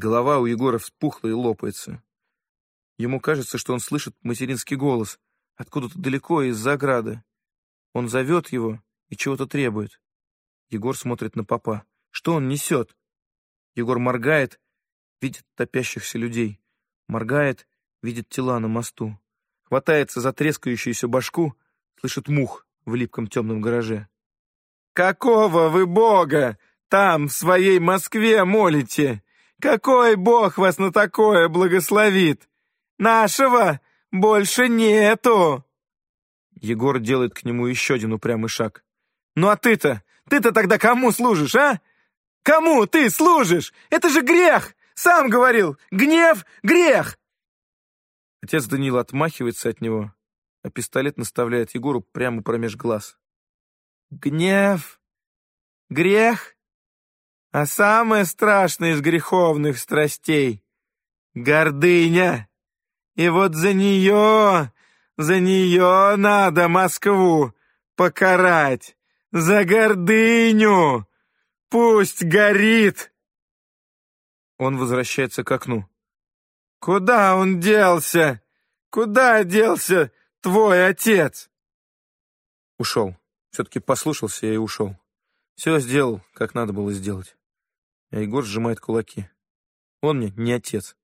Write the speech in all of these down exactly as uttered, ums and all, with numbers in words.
Голова у Егора вспухла и лопается. Ему кажется, что он слышит материнский голос откуда-то далеко из-за ограды. Он зовет его и чего-то требует. Егор смотрит на попа. Что он несет? Егор моргает, видит топящихся людей. Моргает, видит тела на мосту. Хватается за трескающуюся башку, слышит мух в липком темном гараже. «Какого вы бога там, в своей Москве, молите? Какой бог вас на такое благословит? Нашего больше нету!» Егор делает к нему еще один упрямый шаг. «Ну а ты-то, ты-то тогда кому служишь, а? Кому ты служишь? Это же грех! Сам говорил, гнев — грех!» Отец Даниил отмахивается от него, а пистолет наставляет Егору прямо промеж глаз. «Гнев? Грех? А самое страшное из греховных страстей — гордыня! И вот за нее, за нее надо Москву покарать! За гордыню! Пусть горит!» Он возвращается к окну. «Куда он делся? Куда делся твой отец?» Ушел. Все-таки послушался я и ушел. Все сделал, как надо было сделать. А Егор сжимает кулаки. Он мне не отец.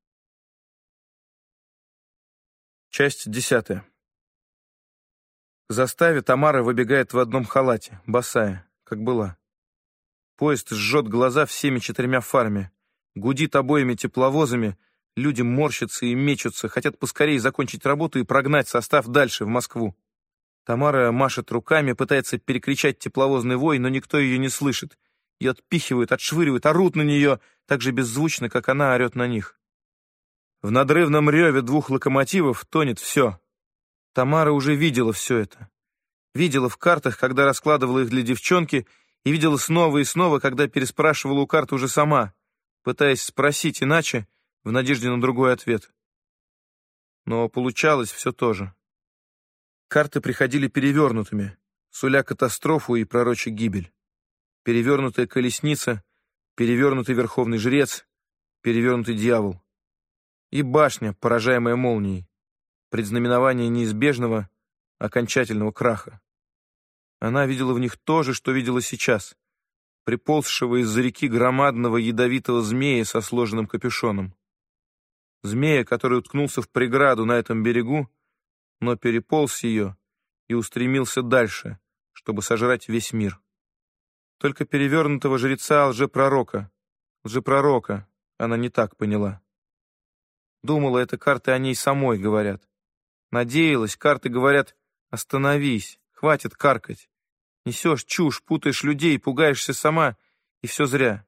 Часть десятая. К заставе Тамара выбегает в одном халате, босая, как была. Поезд жжет глаза всеми четырьмя фарами, гудит обоими тепловозами, люди морщатся и мечутся, хотят поскорее закончить работу и прогнать состав дальше, в Москву. Тамара машет руками, пытается перекричать тепловозный вой, но никто ее не слышит. Ее отпихивают, отшвыривают, орут на нее так же беззвучно, как она орет на них. В надрывном реве двух локомотивов тонет все. Тамара уже видела все это. Видела в картах, когда раскладывала их для девчонки, и видела снова и снова, когда переспрашивала у карт уже сама, пытаясь спросить иначе, в надежде на другой ответ. Но получалось все то же. Карты приходили перевернутыми, суля катастрофу и пророча гибель. Перевернутая колесница, перевернутый верховный жрец, перевернутый дьявол. И башня, поражаемая молнией, предзнаменование неизбежного, окончательного краха. Она видела в них то же, что видела сейчас, приползшего из-за реки громадного ядовитого змея со сложенным капюшоном. Змея, который уткнулся в преграду на этом берегу, но переполз ее и устремился дальше, чтобы сожрать весь мир. Только перевернутого жреца лжепророка, лжепророка она не так поняла. Думала, это карты о ней самой говорят. Надеялась, карты говорят: остановись, хватит каркать. Несешь чушь, путаешь людей, пугаешься сама, и все зря.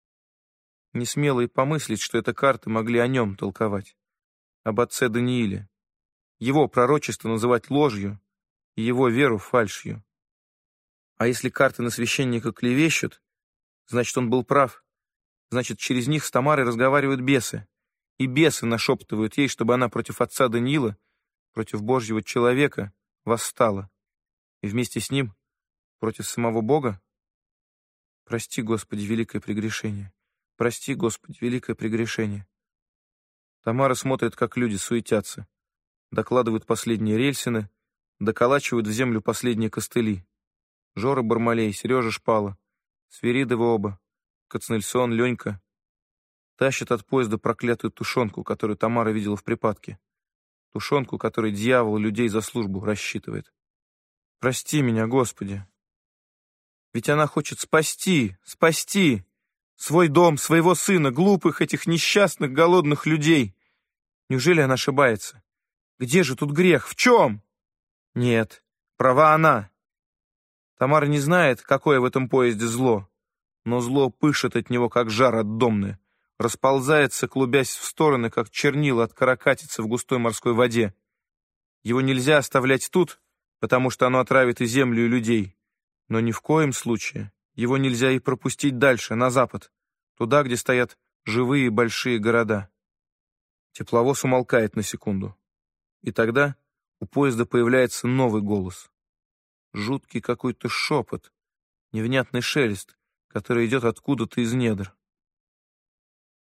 Не смела и помыслить, что это карты могли о нем толковать, об отце Данииле. Его пророчество называть ложью и его веру фальшью. А если карты на священника клевещут, значит, он был прав. Значит, через них с Тамарой разговаривают бесы. И бесы нашептывают ей, чтобы она против отца Даниила, против Божьего человека, восстала. И вместе с ним против самого Бога? Прости, Господи, великое прегрешение. Прости, Господи, великое прегрешение. Тамара смотрит, как люди суетятся. Докладывают последние рельсины, доколачивают в землю последние костыли. Жора Бармалей, Сережа Шпала, Свиридовы оба, Кацнельсон, Ленька. Тащат от поезда проклятую тушенку, которую Тамара видела в припадке. Тушенку, которой дьявол людей за службу рассчитывает. Прости меня, Господи. Ведь она хочет спасти, спасти свой дом, своего сына, глупых этих несчастных голодных людей. Неужели она ошибается? Где же тут грех? В чем? Нет, права она. Тамара не знает, какое в этом поезде зло, но зло пышет от него, как жар от домны, расползается, клубясь в стороны, как чернила от каракатицы в густой морской воде. Его нельзя оставлять тут, потому что оно отравит и землю, и людей. Но ни в коем случае его нельзя и пропустить дальше, на запад, туда, где стоят живые большие города. Тепловоз умолкает на секунду. И тогда у поезда появляется новый голос. Жуткий какой-то шепот, невнятный шелест, который идет откуда-то из недр.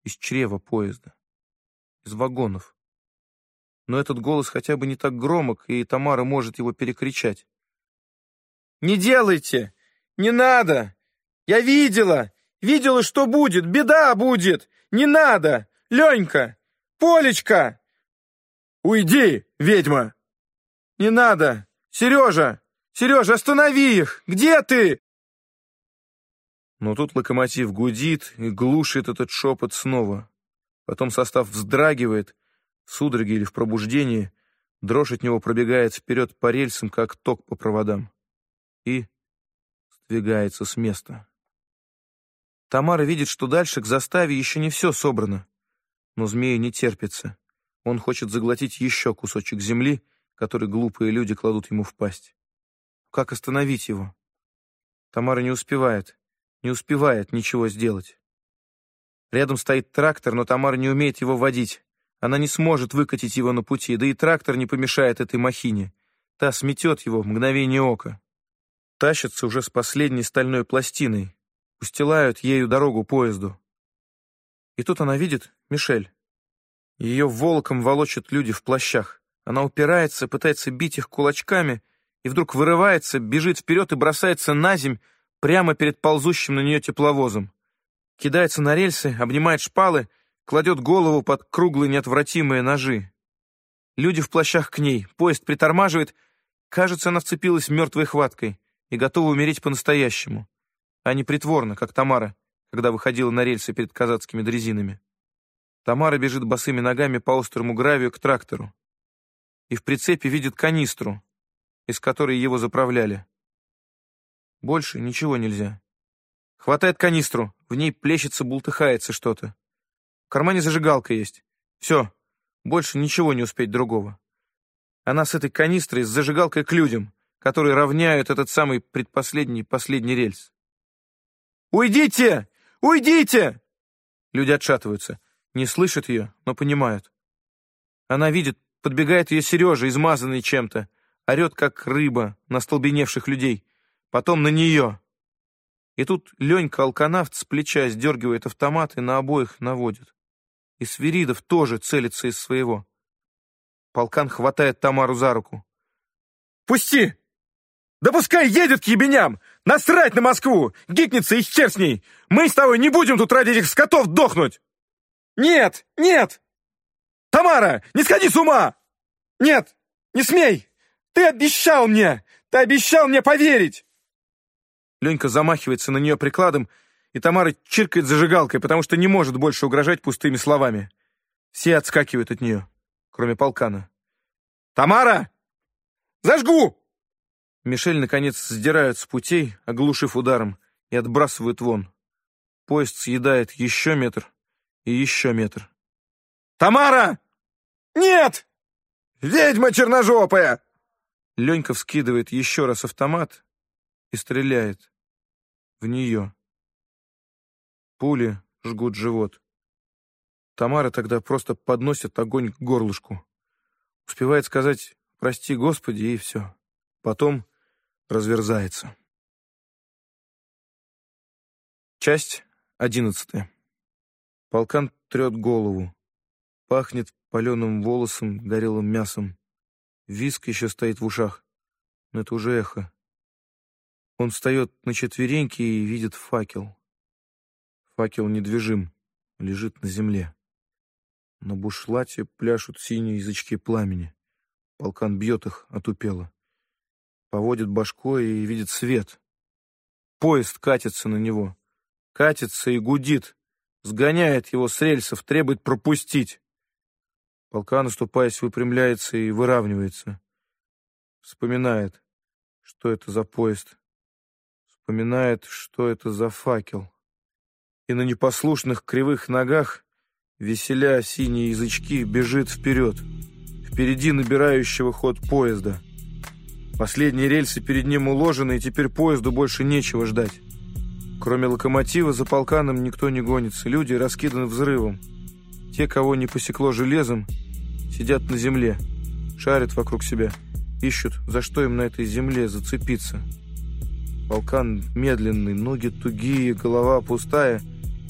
из чрева поезда, из вагонов. Но этот голос хотя бы не так громок, и Тамара может его перекричать. «Не делайте! Не надо! Я видела! Видела, что будет! Беда будет! Не надо! Ленька! Полечка!» «Уйди, ведьма!» «Не надо! Сережа! Сережа, останови их! Где ты?» Но тут локомотив гудит и глушит этот шепот снова. Потом состав вздрагивает, в судороге или в пробуждении, дрожь от него пробегает вперед по рельсам, как ток по проводам, и сдвигается с места. Тамара видит, что дальше к заставе еще не все собрано, но змею не терпится. Он хочет заглотить еще кусочек земли, который глупые люди кладут ему в пасть. Как остановить его? Тамара не успевает, не успевает ничего сделать. Рядом стоит трактор, но Тамара не умеет его водить. Она не сможет выкатить его на пути, да и трактор не помешает этой махине. Та сметет его в мгновение ока. Тащатся уже с последней стальной пластиной, устилают ею дорогу поезду. И тут она видит Мишель. Ее волоком волочат люди в плащах. Она упирается, пытается бить их кулачками, и вдруг вырывается, бежит вперед и бросается на земь прямо перед ползущим на нее тепловозом. Кидается на рельсы, обнимает шпалы, кладет голову под круглые неотвратимые ножи. Люди в плащах к ней, поезд притормаживает, кажется, она вцепилась мертвой хваткой и готова умереть по-настоящему, а не притворно, как Тамара, когда выходила на рельсы перед казацкими дрезинами. Тамара бежит босыми ногами по острому гравию к трактору и в прицепе видит канистру, из которой его заправляли. Больше ничего нельзя. Хватает канистру, в ней плещется, бултыхается что-то. В кармане зажигалка есть. Все, больше ничего не успеть другого. Она с этой канистрой, с зажигалкой к людям, которые равняют этот самый предпоследний последний рельс. «Уйдите! Уйдите!» Люди отшатываются, не слышат ее, но понимают. Она видит, подбегает ее Сережа, измазанный чем-то, орет, как рыба, на столбеневших людей, потом на нее. И тут Ленька-алканавт с плеча сдергивает автомат и на обоих наводит. И Свиридов тоже целится из своего. Полкан хватает Тамару за руку. «Пусти! Да пускай едет к ебеням! Насрать на Москву! Гикнется и хер с ней! Мы с тобой не будем тут ради этих скотов дохнуть! Нет! Нет! Тамара, не сходи с ума! Нет! Не смей! Ты обещал мне! Ты обещал мне поверить!» Ленька замахивается на нее прикладом, и Тамара чиркает зажигалкой, потому что не может больше угрожать пустыми словами. Все отскакивают от нее, кроме Полкана. «Тамара! Зажгу!» Мишель, наконец, сдирают с путей, оглушив ударом, и отбрасывают вон. Поезд съедает еще метр и еще метр. «Тамара! Нет! Ведьма черножопая!» Ленька вскидывает еще раз автомат и стреляет в нее. Пули жгут живот. Тамара тогда просто подносит огонь к горлышку. Успевает сказать «Прости, Господи», и все. Потом разверзается. Часть одиннадцатая. Полкан трет голову. Пахнет паленым волосом, горелым мясом. Визг еще стоит в ушах, но это уже эхо. Он встает на четвереньки и видит факел. Факел недвижим, лежит на земле. На бушлате пляшут синие язычки пламени. Полкан бьет их отупело. Поводит башкой и видит свет. Поезд катится на него. Катится и гудит. Сгоняет его с рельсов, требует пропустить. Полкан, наступаясь, выпрямляется и выравнивается. Вспоминает, что это за поезд. Вспоминает, что это за факел. И на непослушных кривых ногах, веселя синие язычки, бежит вперед, впереди набирающего ход поезда. Последние рельсы перед ним уложены, и теперь поезду больше нечего ждать. Кроме локомотива, за Полканом никто не гонится. Люди раскиданы взрывом. Те, кого не посекло железом, сидят на земле, шарят вокруг себя, ищут, за что им на этой земле зацепиться. Полкан медленный, ноги тугие, голова пустая.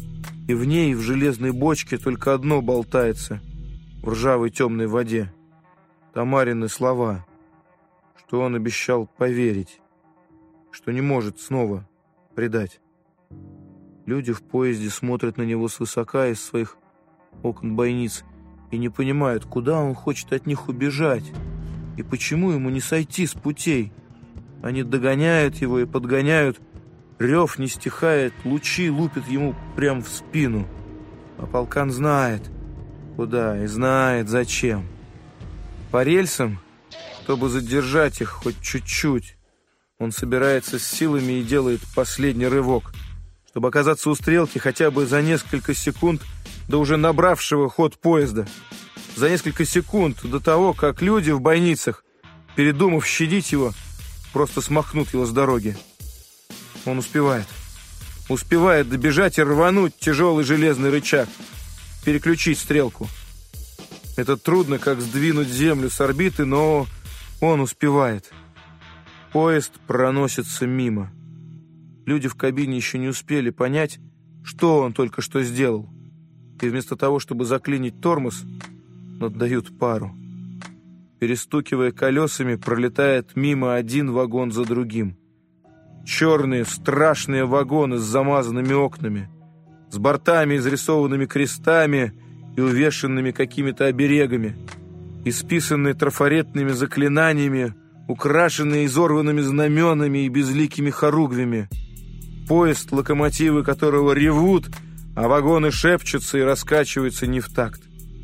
и в ней, в железной бочке, только одно болтается в ржавой темной воде. Тамарины слова, что он обещал поверить, что не может снова предать. Люди в поезде смотрят на него свысока из своих окон бойниц и не понимают, куда он хочет от них убежать и почему ему не сойти с путей. Они догоняют его и подгоняют, рев не стихает, лучи лупят ему прямо в спину. А полкан знает, куда, и знает, зачем. По рельсам, чтобы задержать их хоть чуть-чуть, он собирается с силами и делает последний рывок, чтобы оказаться у стрелки хотя бы за несколько секунд до уже набравшего ход поезда. За несколько секунд до того, как люди в бойницах, передумав щадить его, просто смахнут его с дороги. Он успевает. Успевает добежать и рвануть тяжелый железный рычаг, переключить стрелку. Это трудно, как сдвинуть землю с орбиты, но он успевает. Поезд проносится мимо. Люди в кабине еще не успели понять, что он только что сделал. И вместо того, чтобы заклинить тормоз, отдают пару. Перестукивая колесами, пролетает мимо один вагон за другим. Черные, страшные вагоны с замазанными окнами, с бортами, изрисованными крестами и увешанными какими-то оберегами, исписанные трафаретными заклинаниями, украшенные изорванными знаменами и безликими хоругвями. Поезд, локомотивы которого ревут, а вагоны шепчутся и раскачиваются не в такт.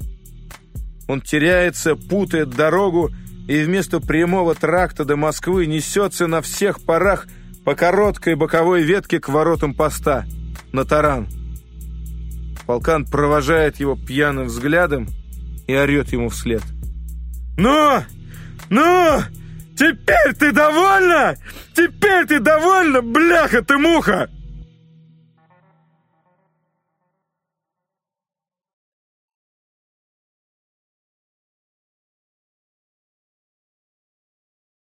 Он теряется, путает дорогу и вместо прямого тракта до Москвы несется на всех парах по короткой боковой ветке к воротам поста, на таран. Полкан провожает его пьяным взглядом и орет ему вслед: «Ну! Ну! Теперь ты довольна? Теперь ты довольна, бляха ты муха!»